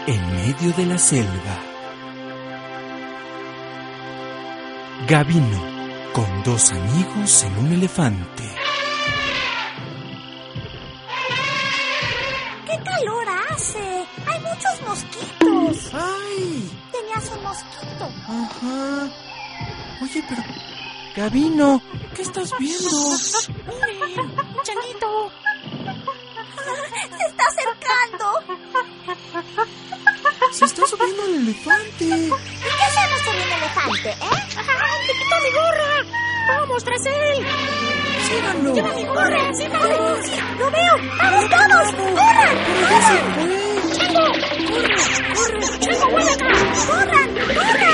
en medio de la selva. Gabino, con dos amigos en un elefante. ¡Qué calor hace! ¡Hay muchos mosquitos! ¡Ay! Tenías un mosquito. Ajá. Oye, pero... Gabino, ¿qué estás viendo? ¡Miren! ¡Chanito! ¡Se está acercando! Se está subiendo el elefante. ¿Y qué hacemos con el elefante, ¡Te quitó mi gorra! ¡Vamos tras él! ¡Síganlo! ¡Lleva mi gorra! ¡Síganlo! ¡Sí! ¡Lo veo! ¡Vamos todos! ¡Corran! ¡Pero ya se fue! ¡Chango! ¡Corre! ¡Chango, vuelve acá! ¡Corran! ¡Corran!